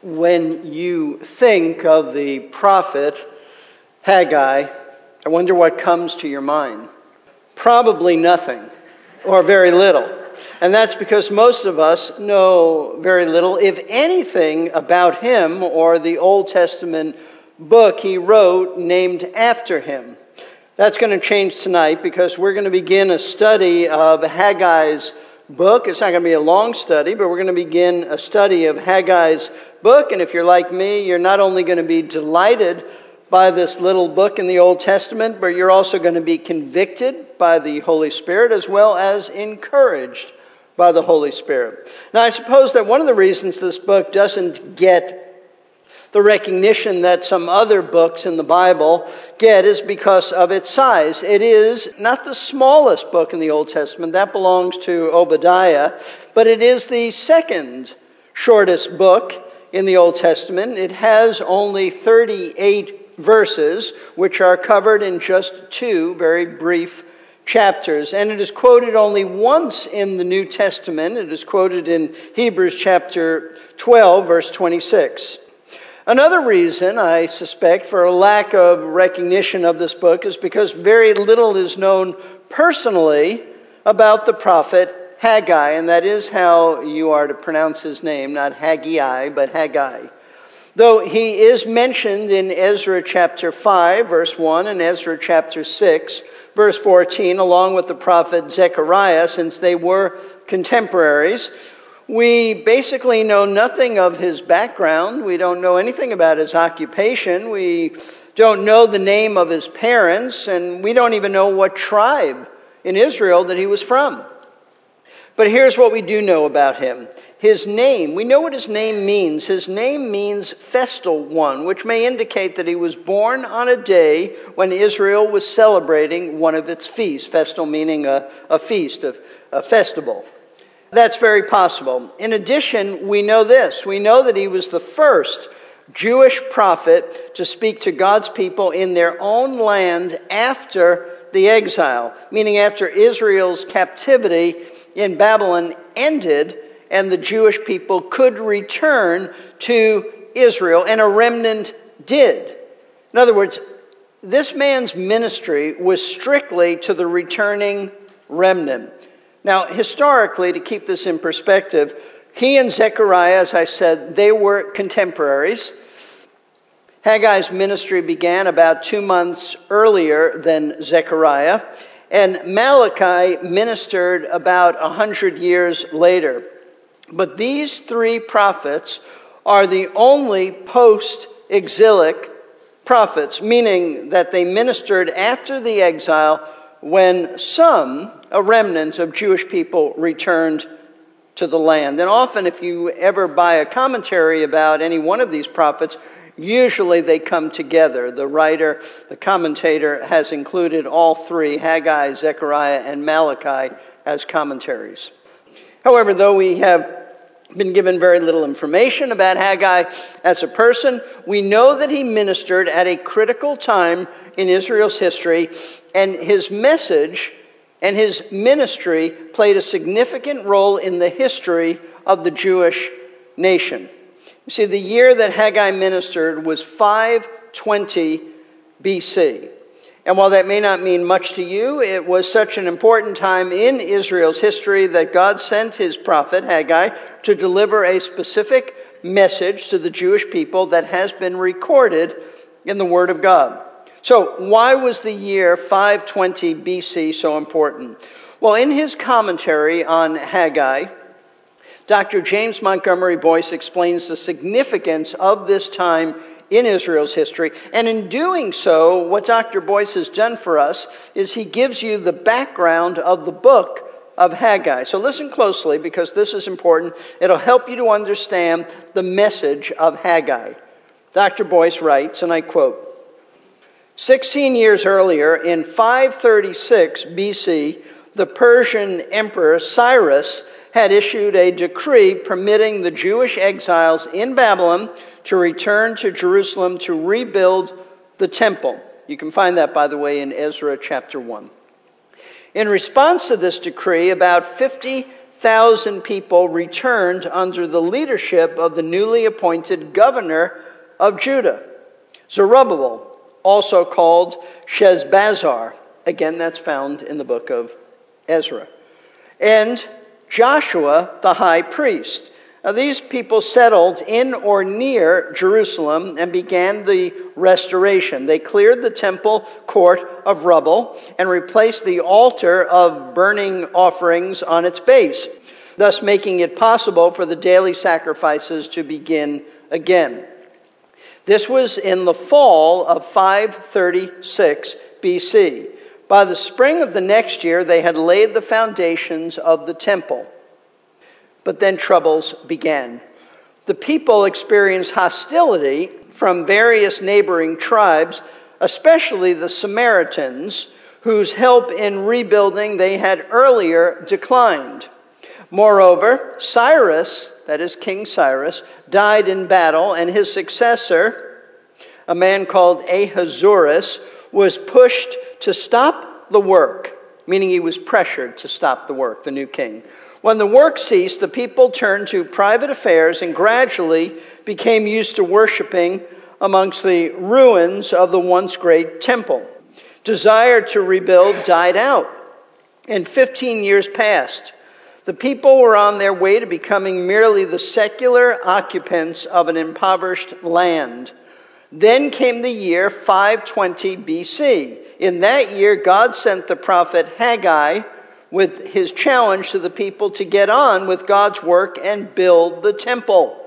When you think of the prophet Haggai, I wonder what comes to your mind. Probably nothing, or very little. And that's because most of us know very little, if anything, about him or the Old Testament book he wrote named after him. That's going to change tonight because we're going to begin a study of Haggai's book. It's not going to be a long study, but we're going to begin a study of Haggai's book. And if you're like me, you're not only going to be delighted by this little book in the Old Testament, but you're also going to be convicted by the Holy Spirit as well as encouraged by the Holy Spirit. Now, I suppose that one of the reasons this book doesn't get the recognition that some other books in the Bible get is because of its size. It is not the smallest book in the Old Testament. That belongs to Obadiah. But it is the second shortest book in the Old Testament. It has only 38 verses, which are covered in just 2 very brief chapters. And it is quoted only once in the New Testament. It is quoted in Hebrews chapter 12, verse 26. Another reason, I suspect, for a lack of recognition of this book is because very little is known personally about the prophet Haggai, and that is how you are to pronounce his name, not Haggai, but Haggai. Though he is mentioned in Ezra chapter 5, verse 1, and Ezra chapter 6, verse 14, along with the prophet Zechariah, since they were contemporaries. We basically know nothing of his background. We don't know anything about his occupation. We don't know the name of his parents, and we don't even know what tribe in Israel that he was from. But here's what we do know about him. His name, we know what his name means. His name means festal one, which may indicate that he was born on a day when Israel was celebrating one of its feasts. Festal meaning a feast, a festival. That's very possible. In addition, we know this. We know that he was the first Jewish prophet to speak to God's people in their own land after the exile, meaning after Israel's captivity in Babylon ended and the Jewish people could return to Israel, and a remnant did. In other words, this man's ministry was strictly to the returning remnant. Now, historically, to keep this in perspective, he and Zechariah, as I said, they were contemporaries. Haggai's ministry began about 2 months earlier than Zechariah, and Malachi ministered about 100 years later. But these 3 prophets are the only post-exilic prophets, meaning that they ministered after the exile when a remnant of Jewish people returned to the land. And often if you ever buy a commentary about any one of these prophets, usually they come together. The writer, the commentator has included all 3, Haggai, Zechariah, and Malachi, as commentaries. However, though we have been given very little information about Haggai as a person, we know that he ministered at a critical time in Israel's history, and his message and his ministry played a significant role in the history of the Jewish nation. You see, the year that Haggai ministered was 520 BC. And while that may not mean much to you, it was such an important time in Israel's history that God sent his prophet, Haggai, to deliver a specific message to the Jewish people that has been recorded in the Word of God. So, why was the year 520 BC so important? Well, in his commentary on Haggai, Dr. James Montgomery Boyce explains the significance of this time in Israel's history. And in doing so, what Dr. Boyce has done for us is he gives you the background of the book of Haggai. So listen closely because this is important. It'll help you to understand the message of Haggai. Dr. Boyce writes, and I quote, 16 years earlier, in 536 BC, the Persian Emperor Cyrus had issued a decree permitting the Jewish exiles in Babylon to return to Jerusalem to rebuild the temple. You can find that, by the way, in Ezra chapter 1. In response to this decree, about 50,000 50,000 people returned under the leadership of the newly appointed governor of Judah, Zerubbabel, also called Sheshbazzar. Again, that's found in the book of Ezra. And Joshua, the high priest. Now, these people settled in or near Jerusalem and began the restoration. They cleared the temple court of rubble and replaced the altar of burning offerings on its base, thus making it possible for the daily sacrifices to begin again. This was in the fall of 536 BC. By the spring of the next year, they had laid the foundations of the temple. But then troubles began. The people experienced hostility from various neighboring tribes, especially the Samaritans, whose help in rebuilding they had earlier declined. Moreover, Cyrus, that is King Cyrus, died in battle, and his successor, a man called Ahasuerus, was pushed to stop the work, meaning he was pressured to stop the work, the new king. When the work ceased, the people turned to private affairs and gradually became used to worshiping amongst the ruins of the once great temple. Desire to rebuild died out, and 15 years passed. The people were on their way to becoming merely the secular occupants of an impoverished land. Then came the year 520 BC. In that year, God sent the prophet Haggai with his challenge to the people to get on with God's work and build the temple.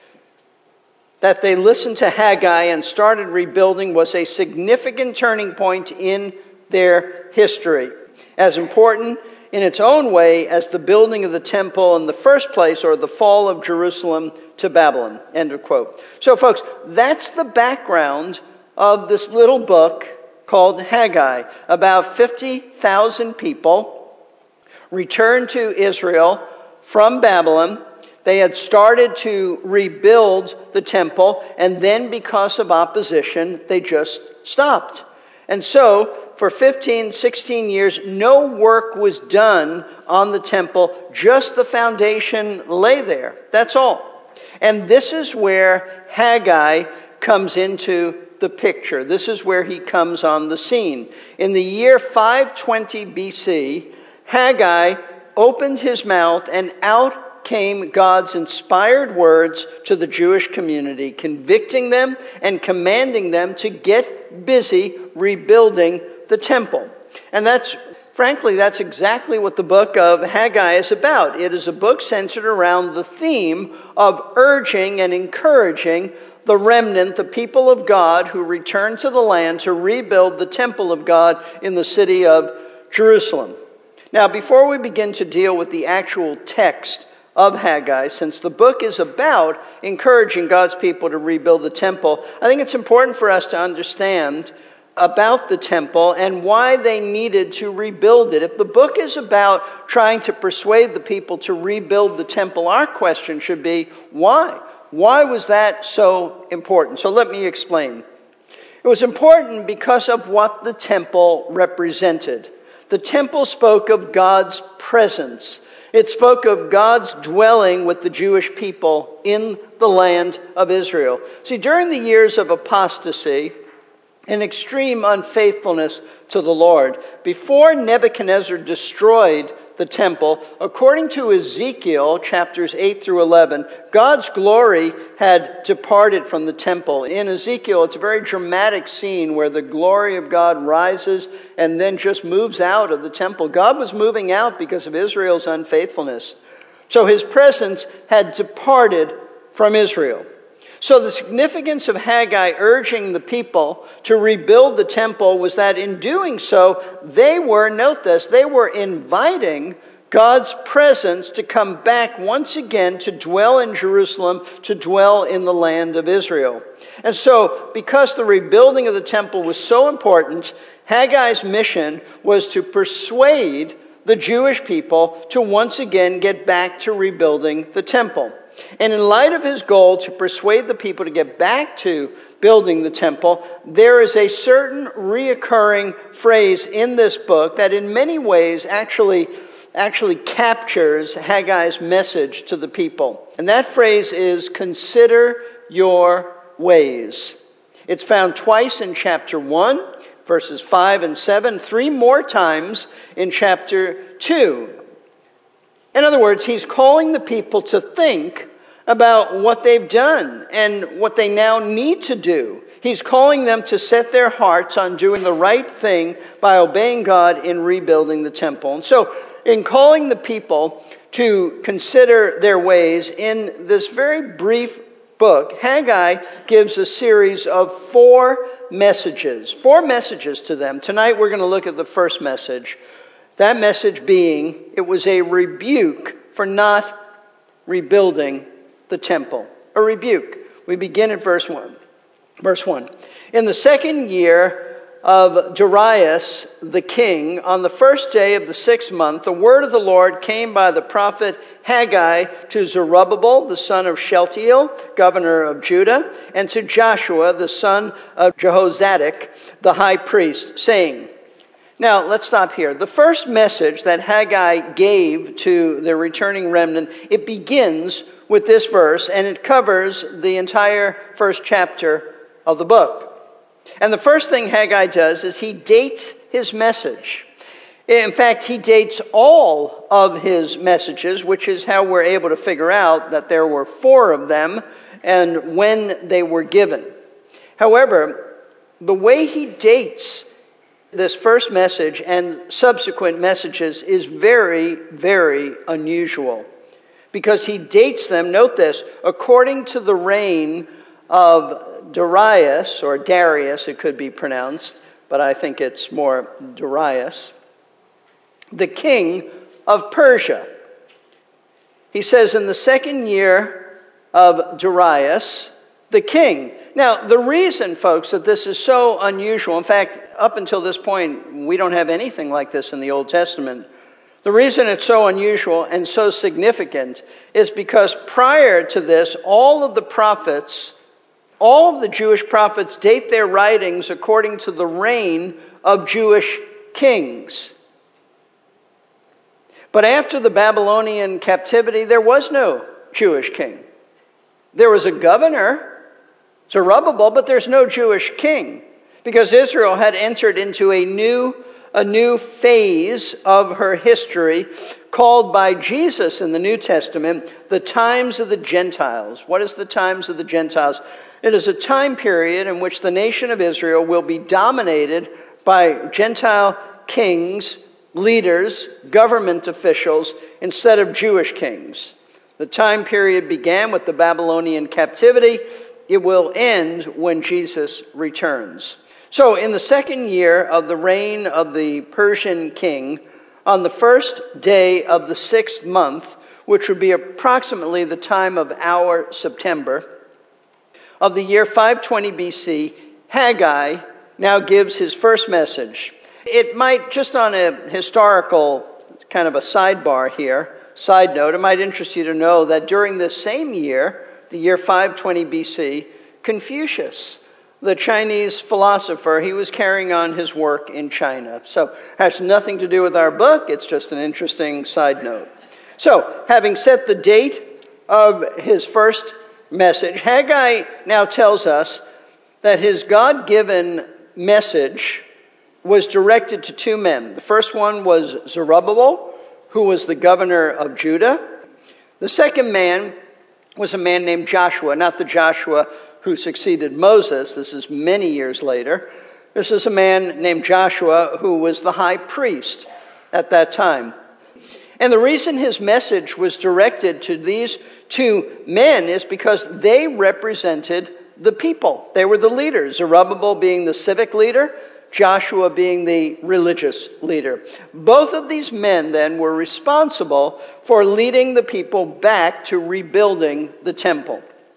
That they listened to Haggai and started rebuilding was a significant turning point in their history, as important in its own way as the building of the temple in the first place or the fall of Jerusalem to Babylon. End of quote. So folks, that's the background of this little book called Haggai. About 50,000 people returned to Israel from Babylon. They had started to rebuild the temple, and then because of opposition, they just stopped. And so, for 15, 16 years, no work was done on the temple, just the foundation lay there. That's all. And this is where Haggai comes into the picture. This is where he comes on the scene. In the year 520 BC, Haggai opened his mouth, and out came God's inspired words to the Jewish community, convicting them and commanding them to get busy rebuilding the temple. And that's exactly what the book of Haggai is about. It is a book centered around the theme of urging and encouraging the remnant, the people of God who return to the land to rebuild the temple of God in the city of Jerusalem. Now, before we begin to deal with the actual text of Haggai, since the book is about encouraging God's people to rebuild the temple, I think it's important for us to understand about the temple and why they needed to rebuild it. If the book is about trying to persuade the people to rebuild the temple, our question should be, why? Why was that so important? So let me explain. It was important because of what the temple represented. The temple spoke of God's presence. It spoke of God's dwelling with the Jewish people in the land of Israel. See, during the years of apostasy and extreme unfaithfulness to the Lord, before Nebuchadnezzar destroyed the temple, according to Ezekiel chapters 8 through 11, God's glory had departed from the temple. In Ezekiel, it's a very dramatic scene where the glory of God rises and then just moves out of the temple. God was moving out because of Israel's unfaithfulness. So his presence had departed from Israel. So the significance of Haggai urging the people to rebuild the temple was that in doing so, they were inviting God's presence to come back once again to dwell in Jerusalem, to dwell in the land of Israel. And so, because the rebuilding of the temple was so important, Haggai's mission was to persuade the Jewish people to once again get back to rebuilding the temple. And in light of his goal to persuade the people to get back to building the temple, there is a certain reoccurring phrase in this book that in many ways actually actually captures Haggai's message to the people. And that phrase is, consider your ways. It's found twice in chapter 1, verses 5 and 7, 3 more times in chapter 2. In other words, he's calling the people to think about what they've done and what they now need to do. He's calling them to set their hearts on doing the right thing by obeying God in rebuilding the temple. And so, in calling the people to consider their ways, in this very brief book, Haggai gives a series of 4 messages to them. Tonight we're going to look at the first message. That message being, it was a rebuke for not rebuilding the temple. A rebuke. We begin at verse 1. Verse 1. In the second year of Darius the king, on the first day of the 6th month, the word of the Lord came by the prophet Haggai to Zerubbabel, the son of Shealtiel, governor of Judah, and to Joshua, the son of Jehozadak, the high priest, saying... Now, let's stop here. The first message that Haggai gave to the returning remnant, it begins with this verse, and it covers the entire first chapter of the book. And the first thing Haggai does is he dates his message. In fact, he dates all of his messages, which is how we're able to figure out that there were 4 of them and when they were given. However, the way he dates this first message and subsequent messages is very, very unusual. Because he dates them, note this, according to the reign of Darius, or Darius it could be pronounced, but I think it's more Darius, the king of Persia. He says, in the second year of Darius, the king. Now, the reason, folks, that this is so unusual, in fact, up until this point, we don't have anything like this in the Old Testament. The reason it's so unusual and so significant is because prior to this, all of the Jewish prophets date their writings according to the reign of Jewish kings. But after the Babylonian captivity, there was no Jewish king. There was a governor, Zerubbabel, but there's no Jewish king, because Israel had entered into a new phase of her history called by Jesus in the New Testament the times of the Gentiles. What is the times of the Gentiles? It is a time period in which the nation of Israel will be dominated by Gentile kings, leaders, government officials, instead of Jewish kings. The time period began with the Babylonian captivity. It will end when Jesus returns. So, in the second year of the reign of the Persian king, on the first day of the 6th month, which would be approximately the time of our September, of the year 520 BC, Haggai now gives his first message. It might, just on a historical kind of a sidebar here, side note, it might interest you to know that during this same year, the year 520 BC, Confucius, the Chinese philosopher, he was carrying on his work in China. So it has nothing to do with our book. It's just an interesting side note. So, having set the date of his first message, Haggai now tells us that his God-given message was directed to 2 men. The first one was Zerubbabel, who was the governor of Judah. The second man was a man named Joshua, not the Joshua who succeeded Moses. This is many years later. This is a man named Joshua who was the high priest at that time. And the reason his message was directed to these 2 men is because they represented the people. They were the leaders, Zerubbabel being the civic leader, Joshua being the religious leader. Both of these men then were responsible for leading the people back to rebuilding the temple.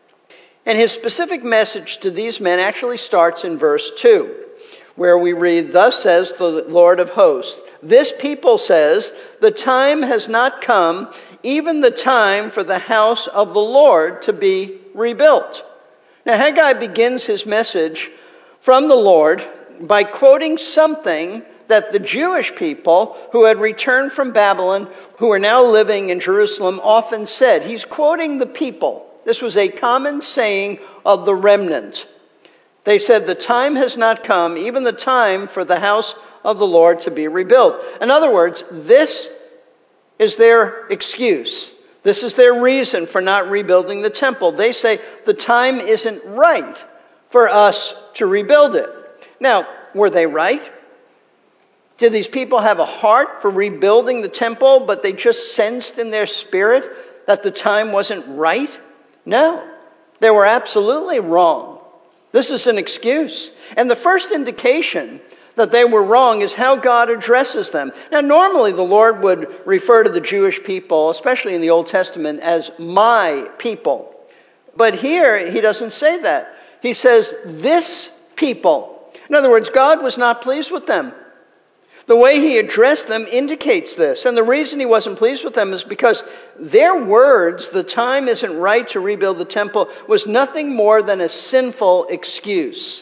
And his specific message to these men actually starts in verse 2, where we read, "Thus says the Lord of hosts, this people says, the time has not come, even the time for the house of the Lord to be rebuilt." Now Haggai begins his message from the Lord by quoting something that the Jewish people who had returned from Babylon, who are now living in Jerusalem, often said. He's quoting the people. This was a common saying of the remnant. They said, the time has not come, even the time for the house of the Lord to be rebuilt. In other words, this is their excuse. This is their reason for not rebuilding the temple. They say the time isn't right for us to rebuild it. Now, were they right? Did these people have a heart for rebuilding the temple, but they just sensed in their spirit that the time wasn't right? No, they were absolutely wrong. This is an excuse. And the first indication that they were wrong is how God addresses them. Now, normally the Lord would refer to the Jewish people, especially in the Old Testament, as my people. But here, he doesn't say that. He says, this people. In other words, God was not pleased with them. The way he addressed them indicates this. And the reason he wasn't pleased with them is because their words, the time isn't right to rebuild the temple, was nothing more than a sinful excuse.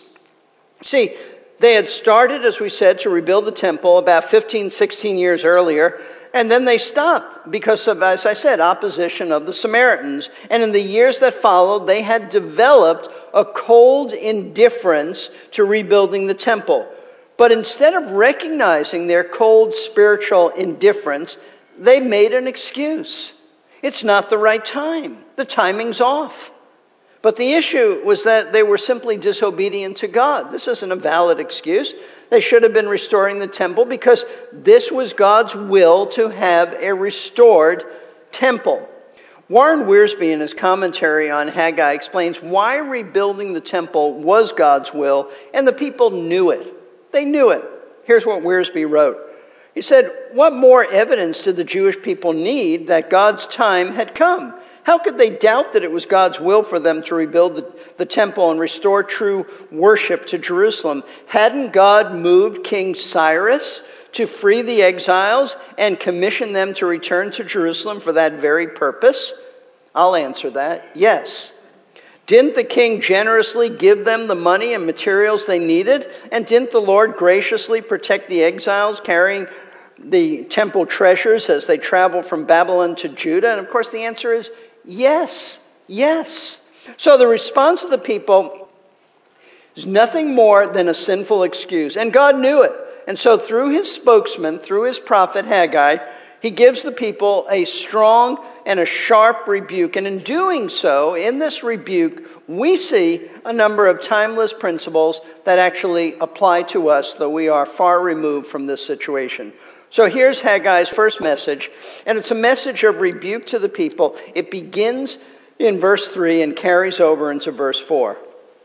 See, they had started, as we said, to rebuild the temple about 15, 16 years earlier, and then they stopped because of, as I said, opposition of the Samaritans. And in the years that followed, they had developed a cold indifference to rebuilding the temple. But instead of recognizing their cold spiritual indifference, they made an excuse. It's not the right time. The timing's off. But the issue was that they were simply disobedient to God. This isn't a valid excuse. They should have been restoring the temple because this was God's will to have a restored temple. Warren Wiersbe, in his commentary on Haggai, explains why rebuilding the temple was God's will, and the people knew it. They knew it. Here's what Wiersbe wrote. He said, what more evidence did the Jewish people need that God's time had come? How could they doubt that it was God's will for them to rebuild the temple and restore true worship to Jerusalem? Hadn't God moved King Cyrus to free the exiles and commission them to return to Jerusalem for that very purpose? I'll answer that. Yes. Didn't the king generously give them the money and materials they needed? And didn't the Lord graciously protect the exiles carrying the temple treasures as they traveled from Babylon to Judah? And of course the answer is yes. Yes. So the response of the people is nothing more than a sinful excuse. And God knew it. And so through his spokesman, through his prophet Haggai, he gives the people a strong and a sharp rebuke. And in doing so, in this rebuke, we see a number of timeless principles that actually apply to us, though we are far removed from this situation. So here's Haggai's first message, and it's a message of rebuke to the people. It begins in verse 3 and carries over into verse 4.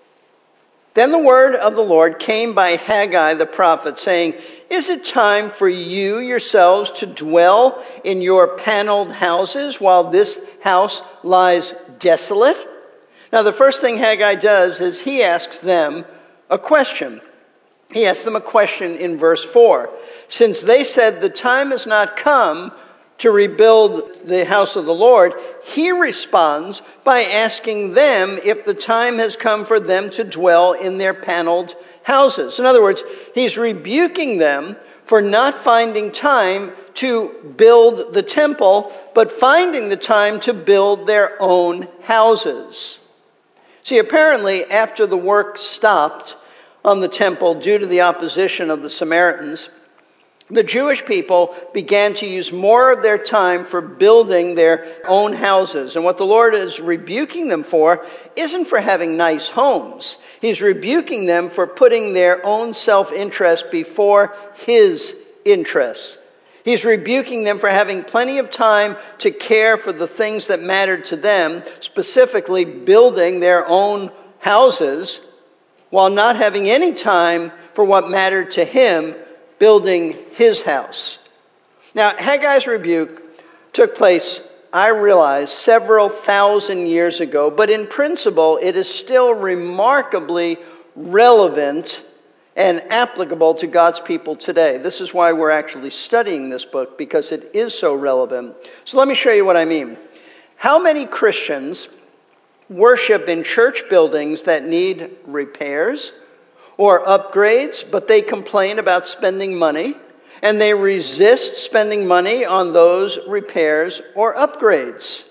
Then the word of the Lord came by Haggai the prophet, saying, is it time for you yourselves to dwell in your paneled houses while this house lies desolate? Now the first thing Haggai does is he asks them a question. He asks them a question in verse 4. Since they said the time has not come to rebuild the house of the Lord, he responds by asking them if the time has come for them to dwell in their paneled houses. In other words, he's rebuking them for not finding time to build the temple, but finding the time to build their own houses. See, apparently, after the work stopped on the temple due to the opposition of the Samaritans, the Jewish people began to use more of their time for building their own houses. And what the Lord is rebuking them for isn't for having nice homes. He's rebuking them for putting their own self-interest before his interests. He's rebuking them for having plenty of time to care for the things that mattered to them, specifically building their own houses, while not having any time for what mattered to him, building his house. Now, Haggai's rebuke took place, I realize, several thousand years ago, but in principle, it is still remarkably relevant and applicable to God's people today. This is why we're actually studying this book, because it is so relevant. So let me show you what I mean. How many Christians worship in church buildings that need repairs, or upgrades, but they complain about spending money, and they resist spending money on those repairs or upgrades.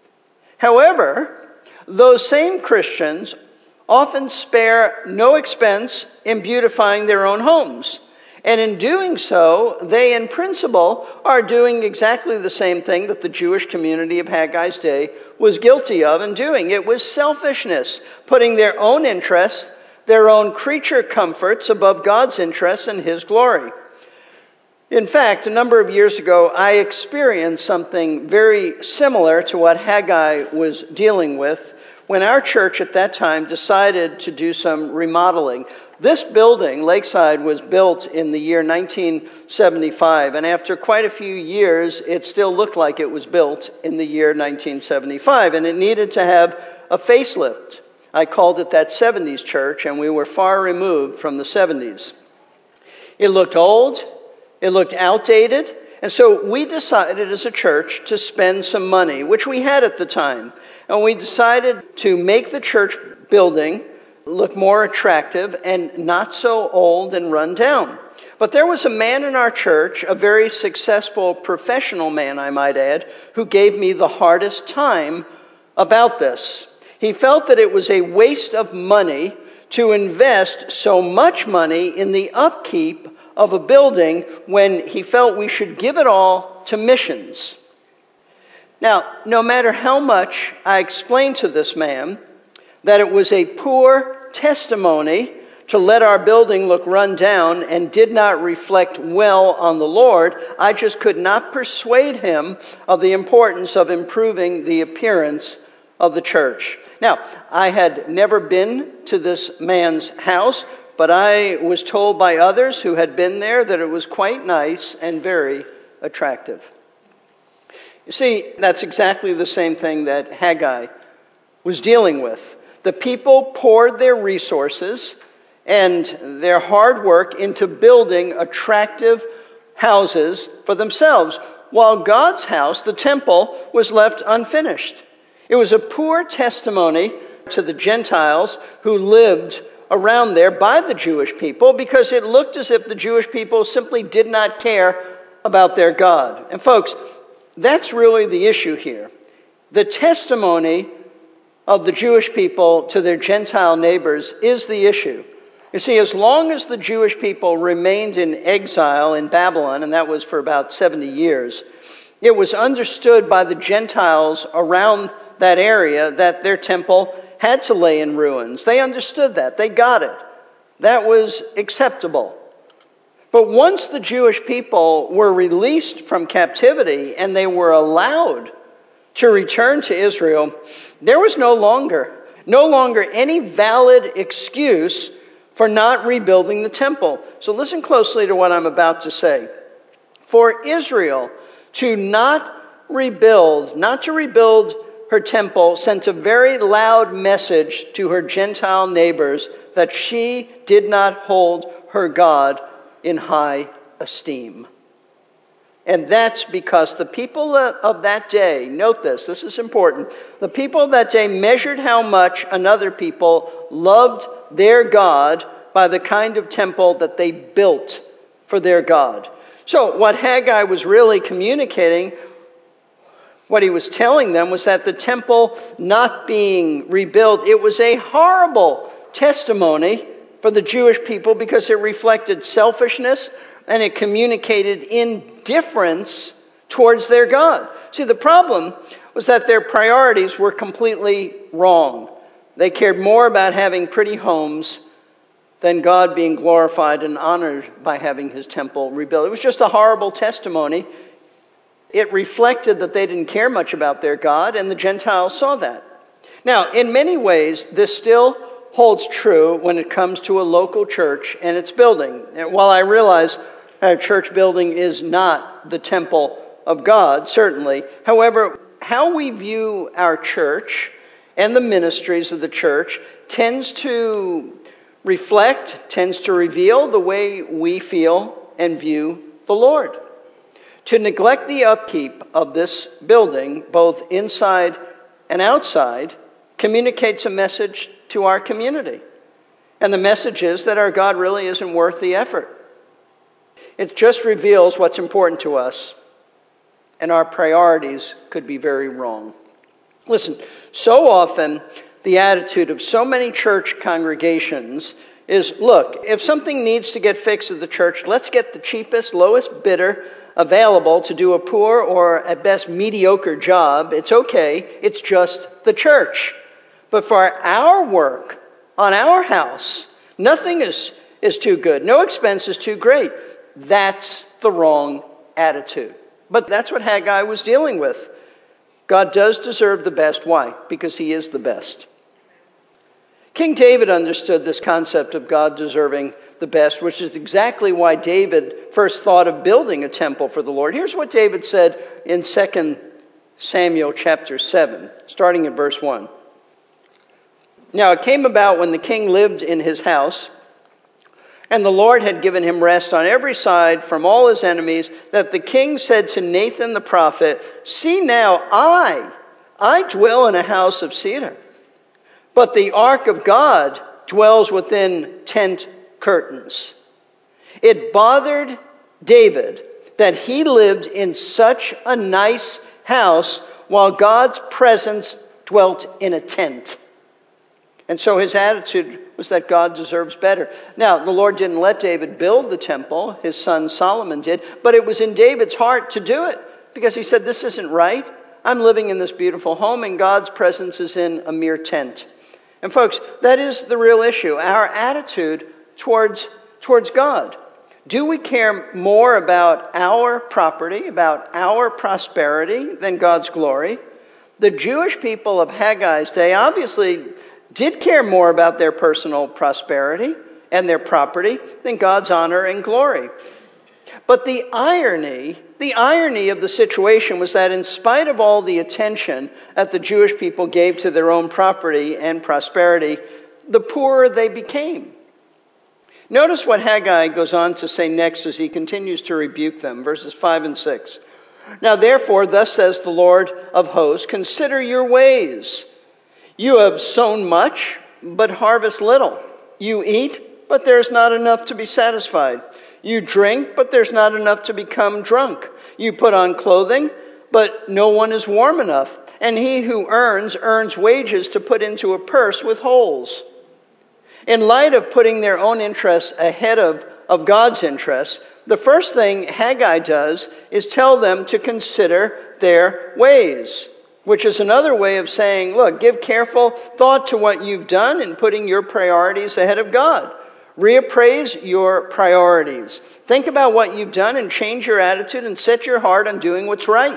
However, those same Christians often spare no expense in beautifying their own homes. And in doing so, they in principle are doing exactly the same thing that the Jewish community of Haggai's day was guilty of and doing. It was selfishness, putting their own interests, their own creature comforts above God's interests and His glory. In fact, a number of years ago, I experienced something very similar to what Haggai was dealing with when our church at that time decided to do some remodeling. This building, Lakeside, was built in the year 1975, and after quite a few years, it still looked like it was built in the year 1975, and it needed to have a facelift. I called it that 70s church, and we were far removed from the 70s. It looked old, it looked outdated, and so we decided as a church to spend some money, which we had at the time, and we decided to make the church building look more attractive and not so old and run down. But there was a man in our church, a very successful professional man, I might add, who gave me the hardest time about this. He felt that it was a waste of money to invest so much money in the upkeep of a building when he felt we should give it all to missions. Now, no matter how much I explained to this man that it was a poor testimony to let our building look run down and did not reflect well on the Lord, I just could not persuade him of the importance of improving the appearance of the church. Now, I had never been to this man's house, but I was told by others who had been there that it was quite nice and very attractive. You see, that's exactly the same thing that Haggai was dealing with. The people poured their resources and their hard work into building attractive houses for themselves, while God's house, the temple, was left unfinished. It was a poor testimony to the Gentiles who lived around there by the Jewish people, because it looked as if the Jewish people simply did not care about their God. And folks, that's really the issue here. The testimony of the Jewish people to their Gentile neighbors is the issue. You see, as long as the Jewish people remained in exile in Babylon, and that was for about 70 years, it was understood by the Gentiles around that area that their temple had to lay in ruins. They understood that. They got it. That was acceptable. But once the Jewish people were released from captivity and they were allowed to return to Israel, there was no longer any valid excuse for not rebuilding the temple. So listen closely to what I'm about to say. For Israel to not to rebuild her temple sent a very loud message to her Gentile neighbors that she did not hold her God in high esteem. And that's because the people of that day, note this is important, the people of that day measured how much another people loved their God by the kind of temple that they built for their God. So what Haggai was really communicating, what he was telling them, was that the temple not being rebuilt, it was a horrible testimony for the Jewish people because it reflected selfishness and it communicated indifference towards their God. See, the problem was that their priorities were completely wrong. They cared more about having pretty homes than God being glorified and honored by having his temple rebuilt. It was just a horrible testimony. It reflected that they didn't care much about their God, and the Gentiles saw that. Now, in many ways, this still holds true when it comes to a local church and its building. And while I realize a church building is not the temple of God, certainly, however, how we view our church and the ministries of the church tends to reveal the way we feel and view the Lord. To neglect the upkeep of this building, both inside and outside, communicates a message to our community. And the message is that our God really isn't worth the effort. It just reveals what's important to us, and our priorities could be very wrong. Listen, so often the attitude of so many church congregations is, look, if something needs to get fixed at the church, let's get the cheapest, lowest bidder available to do a poor or at best mediocre job. It's okay, it's just the church. But for our work on our house, nothing is too good. No expense is too great. That's the wrong attitude. But that's what Haggai was dealing with. God does deserve the best. Why? Because he is the best. King David understood this concept of God deserving the best, which is exactly why David first thought of building a temple for the Lord. Here's what David said in 2 Samuel chapter 7, starting in verse 1. Now it came about when the king lived in his house, and the Lord had given him rest on every side from all his enemies, that the king said to Nathan the prophet, "See now, I dwell in a house of cedar, but the ark of God dwells within tent curtains." It bothered David that he lived in such a nice house while God's presence dwelt in a tent. And so his attitude was that God deserves better. Now, the Lord didn't let David build the temple. His son Solomon did. But it was in David's heart to do it, because he said, this isn't right. I'm living in this beautiful home, and God's presence is in a mere tent. And folks, that is the real issue, our attitude towards God. Do we care more about our property, about our prosperity, than God's glory? The Jewish people of Haggai's day obviously did care more about their personal prosperity and their property than God's honor and glory. But the irony of the situation was that in spite of all the attention that the Jewish people gave to their own property and prosperity, the poorer they became. Notice what Haggai goes on to say next as he continues to rebuke them, verses 5 and 6. Now therefore, thus says the Lord of hosts, consider your ways. You have sown much, but harvest little. You eat, but there's not enough to be satisfied. You drink, but there's not enough to become drunk. You put on clothing, but no one is warm enough. And he who earns wages to put into a purse with holes. In light of putting their own interests ahead of God's interests, the first thing Haggai does is tell them to consider their ways, which is another way of saying, look, give careful thought to what you've done in putting your priorities ahead of God. Reappraise your priorities. Think about what you've done and change your attitude and set your heart on doing what's right.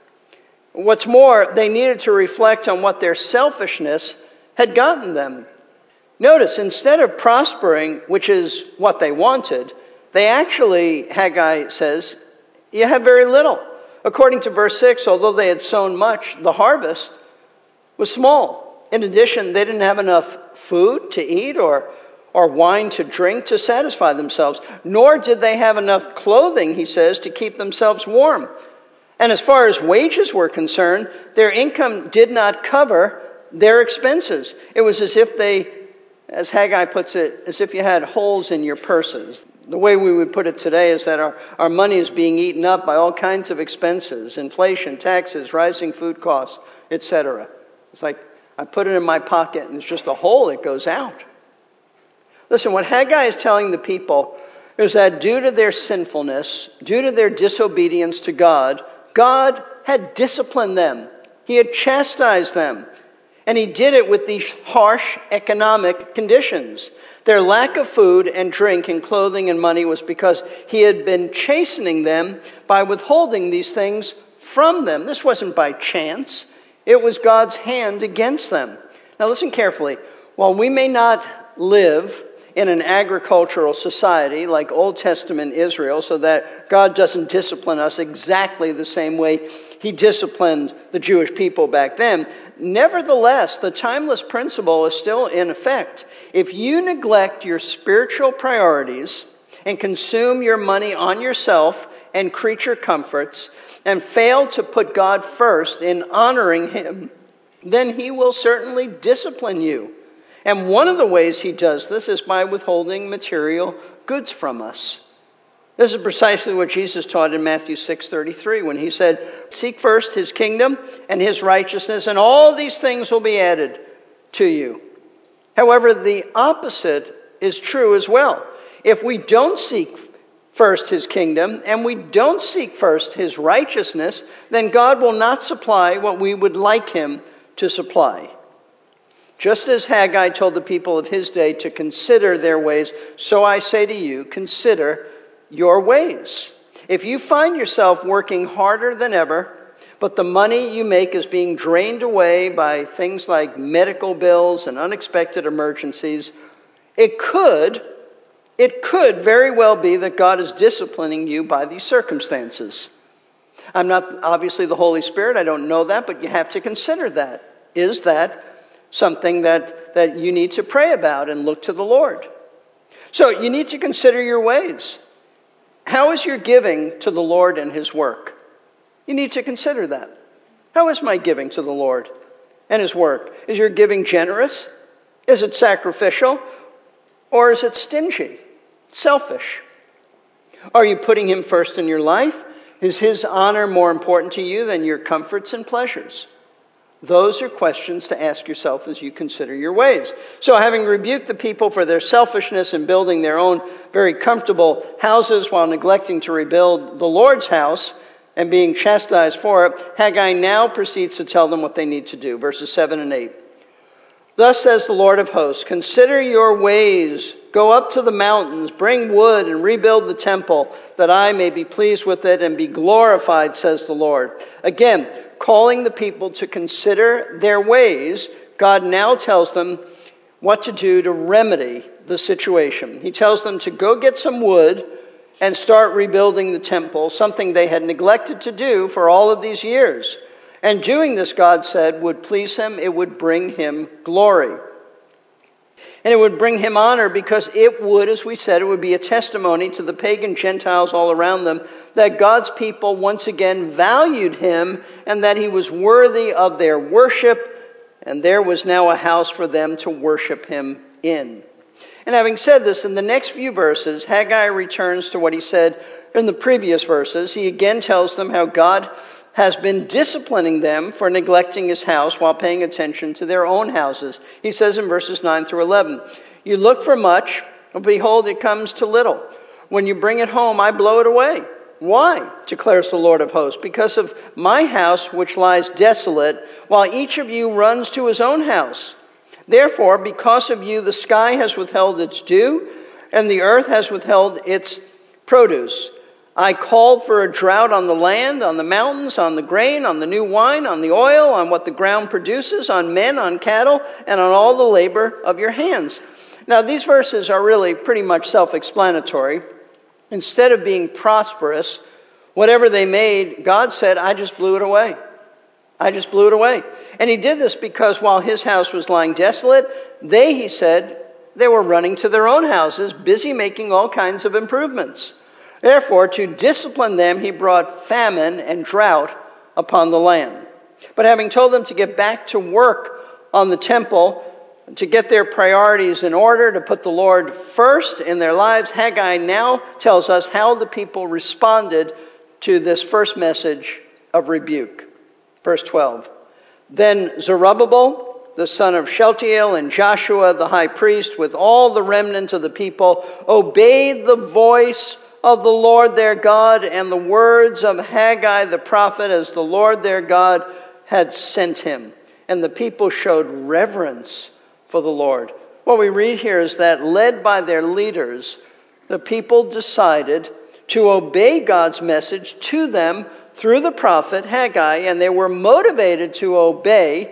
What's more, they needed to reflect on what their selfishness had gotten them. Notice, instead of prospering, which is what they wanted, they actually, Haggai says, you have very little. According to verse 6, although they had sown much, the harvest was small. In addition, they didn't have enough food to eat or wine to drink to satisfy themselves, nor did they have enough clothing, he says, to keep themselves warm. And as far as wages were concerned, their income did not cover their expenses. It was as if they, as Haggai puts it, as if you had holes in your purses. The way we would put it today is that our money is being eaten up by all kinds of expenses, inflation, taxes, rising food costs, etc. It's like I put it in my pocket and there's just a hole that goes out. Listen, what Haggai is telling the people is that due to their sinfulness, due to their disobedience to God, God had disciplined them. He had chastised them. And he did it with these harsh economic conditions. Their lack of food and drink and clothing and money was because he had been chastening them by withholding these things from them. This wasn't by chance. It was God's hand against them. Now listen carefully. While we may not live in an agricultural society like Old Testament Israel, so that God doesn't discipline us exactly the same way he disciplined the Jewish people back then, nevertheless, the timeless principle is still in effect. If you neglect your spiritual priorities and consume your money on yourself and creature comforts and fail to put God first in honoring him, then he will certainly discipline you. And one of the ways he does this is by withholding material goods from us. This is precisely what Jesus taught in Matthew 6:33 when he said, "Seek first his kingdom and his righteousness, and all these things will be added to you." However, the opposite is true as well. If we don't seek first his kingdom and we don't seek first his righteousness, then God will not supply what we would like him to supply. Just as Haggai told the people of his day to consider their ways, so I say to you, consider your ways. If you find yourself working harder than ever, but the money you make is being drained away by things like medical bills and unexpected emergencies, it could very well be that God is disciplining you by these circumstances. I'm not obviously the Holy Spirit, I don't know that, but you have to consider that. Is that something that you need to pray about and look to the Lord? So you need to consider your ways. How is your giving to the Lord and his work? You need to consider that. How is my giving to the Lord and his work? Is your giving generous? Is it sacrificial? Or is it stingy, selfish? Are you putting him first in your life? Is his honor more important to you than your comforts and pleasures? Those are questions to ask yourself as you consider your ways. So having rebuked the people for their selfishness in building their own very comfortable houses while neglecting to rebuild the Lord's house and being chastised for it, Haggai now proceeds to tell them what they need to do. Verses 7 and 8. Thus says the Lord of hosts, consider your ways, go up to the mountains, bring wood and rebuild the temple, that I may be pleased with it and be glorified, says the Lord. Again, calling the people to consider their ways, God now tells them what to do to remedy the situation. He tells them to go get some wood and start rebuilding the temple, something they had neglected to do for all of these years. And doing this, God said, would please him, it would bring him glory. And it would bring him honor because it would, as we said, it would be a testimony to the pagan Gentiles all around them that God's people once again valued him and that he was worthy of their worship, and there was now a house for them to worship him in. And having said this, in the next few verses, Haggai returns to what he said in the previous verses. He again tells them how God has been disciplining them for neglecting his house while paying attention to their own houses. He says in verses 9 through 11, you look for much, and behold, it comes to little. When you bring it home, I blow it away. Why? Declares the Lord of hosts. Because of my house which lies desolate, while each of you runs to his own house. Therefore, because of you, the sky has withheld its dew, and the earth has withheld its produce. I called for a drought on the land, on the mountains, on the grain, on the new wine, on the oil, on what the ground produces, on men, on cattle, and on all the labor of your hands. Now, these verses are really pretty much self-explanatory. Instead of being prosperous, whatever they made, God said, I just blew it away. I just blew it away. And he did this because while his house was lying desolate, he said, they were running to their own houses, busy making all kinds of improvements. Therefore, to discipline them, he brought famine and drought upon the land. But having told them to get back to work on the temple, to get their priorities in order, to put the Lord first in their lives, Haggai now tells us how the people responded to this first message of rebuke. Verse 12. Then Zerubbabel, the son of Shealtiel, and Joshua, the high priest, with all the remnant of the people, obeyed the voice of the Lord their God and the words of Haggai the prophet as the Lord their God had sent him. And the people showed reverence for the Lord. What we read here is that led by their leaders, the people decided to obey God's message to them through the prophet Haggai, and they were motivated to obey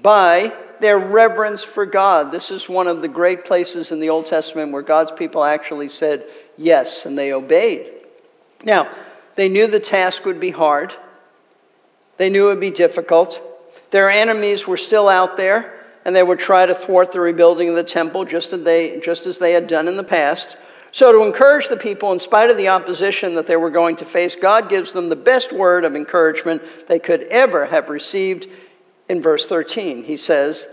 by their reverence for God. This is one of the great places in the Old Testament where God's people actually said yes, and they obeyed. Now, they knew the task would be hard. They knew it would be difficult. Their enemies were still out there, and they would try to thwart the rebuilding of the temple just as they had done in the past. So to encourage the people, in spite of the opposition that they were going to face, God gives them the best word of encouragement they could ever have received. In verse 13, he says,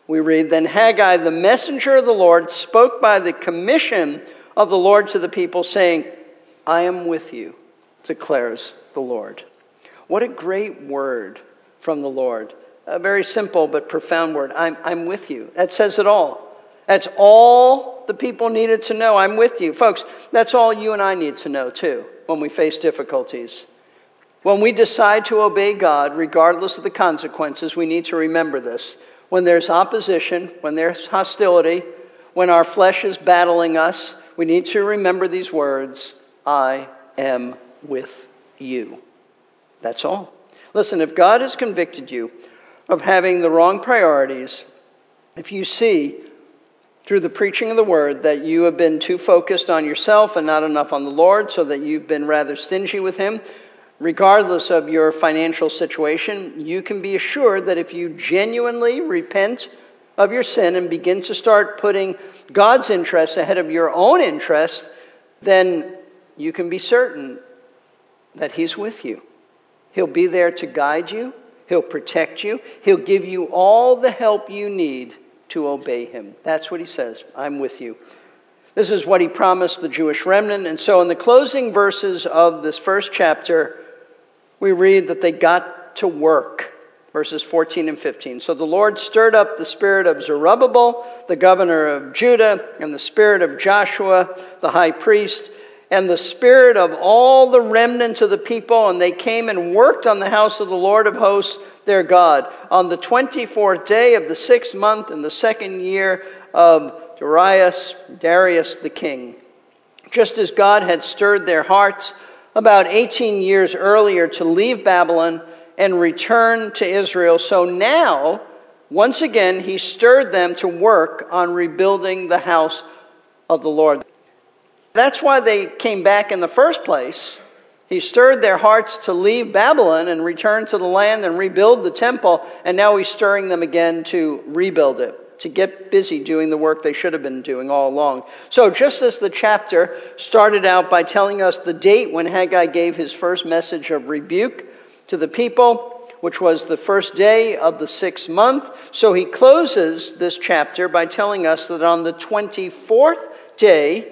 We read, "Then Haggai, the messenger of the Lord, spoke by the commission of the Lord to the people, saying, I am with you, declares the Lord." What a great word from the Lord. A very simple but profound word. I'm with you. That says it all. That's all the people needed to know. I'm with you. Folks, that's all you and I need to know too when we face difficulties. When we decide to obey God, regardless of the consequences, we need to remember this. When there's opposition, when there's hostility, when our flesh is battling us, we need to remember these words, I am with you. That's all. Listen, if God has convicted you of having the wrong priorities, if you see through the preaching of the word that you have been too focused on yourself and not enough on the Lord, so that you've been rather stingy with Him, regardless of your financial situation, you can be assured that if you genuinely repent of your sin and begin to start putting God's interests ahead of your own interests, then you can be certain that He's with you. He'll be there to guide you. He'll protect you. He'll give you all the help you need to obey Him. That's what He says. I'm with you. This is what He promised the Jewish remnant. And so in the closing verses of this first chapter, we read that they got to work. Verses 14 and 15. "So the Lord stirred up the spirit of Zerubbabel, the governor of Judah, and the spirit of Joshua, the high priest, and the spirit of all the remnant of the people, and they came and worked on the house of the Lord of hosts, their God, on the 24th day of the 6th month in the 2nd year of Darius the king." Just as God had stirred their hearts about 18 years earlier to leave Babylon and return to Israel, so now, once again, He stirred them to work on rebuilding the house of the Lord. That's why they came back in the first place. He stirred their hearts to leave Babylon and return to the land and rebuild the temple, and now He's stirring them again to rebuild it, to get busy doing the work they should have been doing all along. So just as the chapter started out by telling us the date when Haggai gave his first message of rebuke to the people, which was the first day of the 6th month, so he closes this chapter by telling us that on the 24th day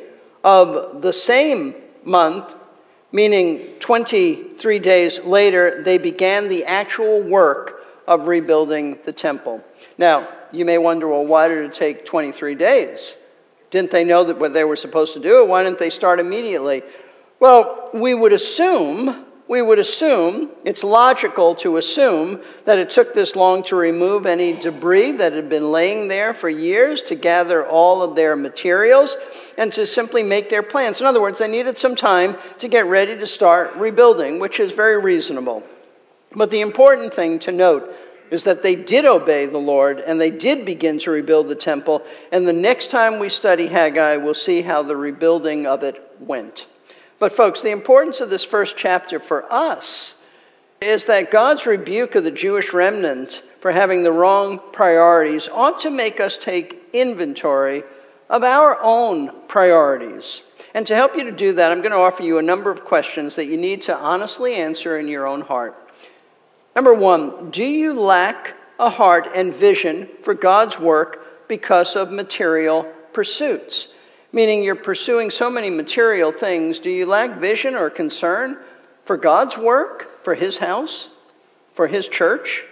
of the same month, meaning 23 days later, they began the actual work of rebuilding the temple. Now, you may wonder, well, why did it take 23 days? Didn't they know that what they were supposed to do? Why didn't they start immediately? Well, we would assume, it's logical to assume that it took this long to remove any debris that had been laying there for years, to gather all of their materials, and to simply make their plans. In other words, they needed some time to get ready to start rebuilding, which is very reasonable. But the important thing to note is that they did obey the Lord, and they did begin to rebuild the temple. And the next time we study Haggai, we'll see how the rebuilding of it went. But folks, the importance of this first chapter for us is that God's rebuke of the Jewish remnant for having the wrong priorities ought to make us take inventory of our own priorities. And to help you to do that, I'm going to offer you a number of questions that you need to honestly answer in your own heart. Number one, do you lack a heart and vision for God's work because of material pursuits? Meaning you're pursuing so many material things. Do you lack vision or concern for God's work, for His house, for His church?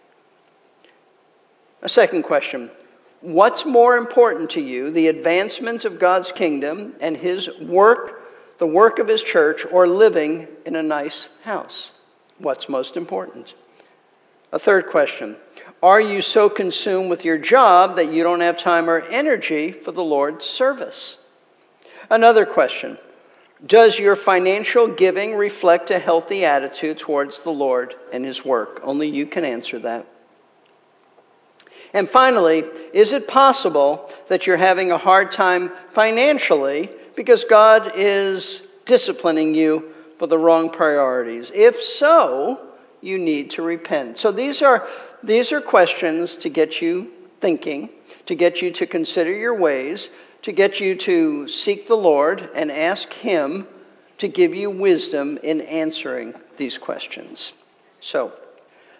A second question. What's more important to you, the advancement of God's kingdom and His work, the work of His church, or living in a nice house? What's most important? A third question. Are you so consumed with your job that you don't have time or energy for the Lord's service? Another question. Does your financial giving reflect a healthy attitude towards the Lord and His work? Only you can answer that. And finally, is it possible that you're having a hard time financially because God is disciplining you for the wrong priorities? If so, you need to repent. So these are questions to get you thinking, to get you to consider your ways, to get you to seek the Lord and ask Him to give you wisdom in answering these questions. So,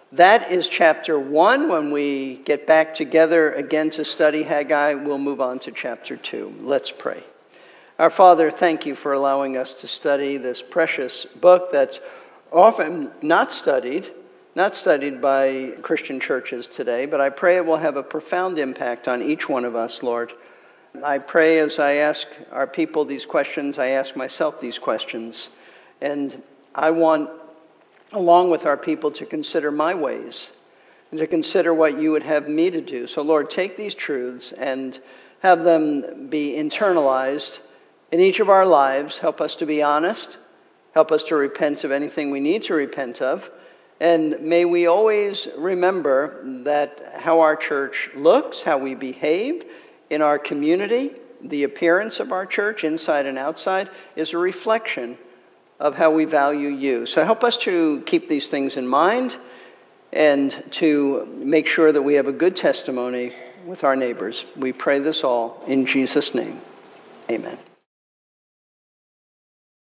That is chapter 1. When we get back together again to study Haggai, we'll move on to chapter 2. Let's pray. Our Father, thank you for allowing us to study this precious book that's often not studied by Christian churches today, but I pray it will have a profound impact on each one of us, Lord. I pray as I ask our people these questions, I ask myself these questions, and I want, along with our people, to consider my ways and to consider what you would have me to do. So, Lord, take these truths and have them be internalized in each of our lives. Help us to be honest. Help us to repent of anything we need to repent of. And may we always remember that how our church looks, how we behave in our community, the appearance of our church, inside and outside, is a reflection of how we value you. So help us to keep these things in mind and to make sure that we have a good testimony with our neighbors. We pray this all in Jesus' name. Amen.